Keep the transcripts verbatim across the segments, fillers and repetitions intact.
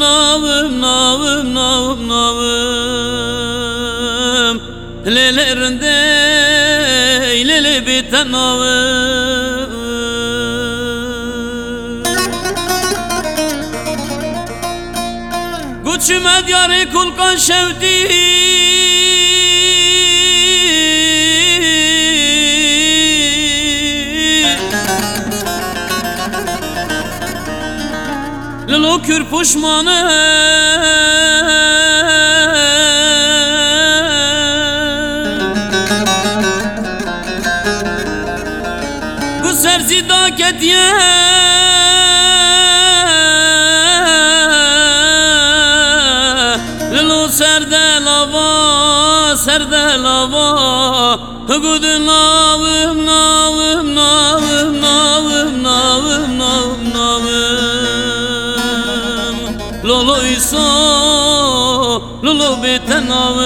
navım navım navım navım Lelerinde lele biten navım Guçüme diyarı kulkan şevdi Lolo kür puşmanı Bu serzi da kediye Lolo serde lava serde lava Gudun navım navım navım navım navım navım navım Lolo iso lolo biten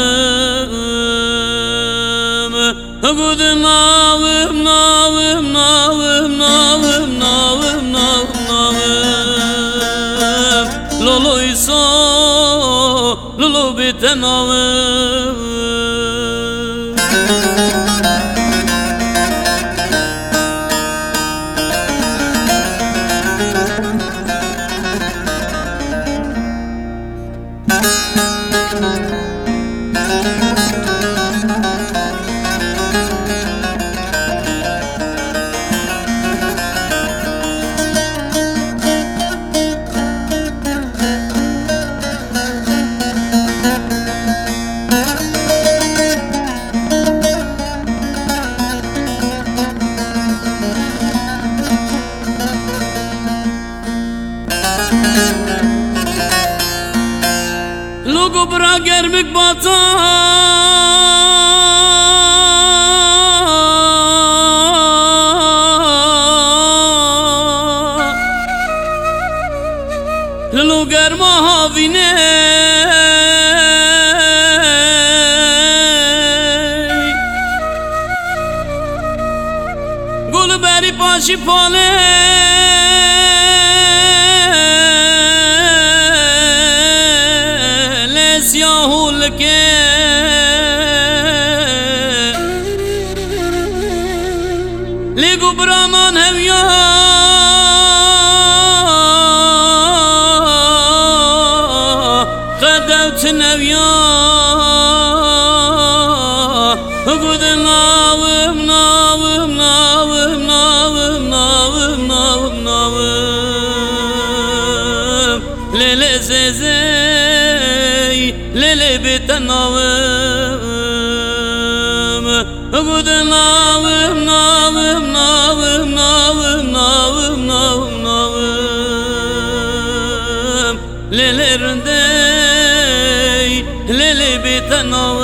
navım Gudun navım navım navım navım navım navım navım Lolo iso lolo biten navım Logo bırak germek bata Lolo germa havine Gol beri paşi pale Siyahul ke Lego braman hevya Qadevt nevya Gudun navım navım navım navım navım navım navım Lele zeze Lele biten navım Gudun navım navım navım navım navım navım navım Lelerinde lele biten navım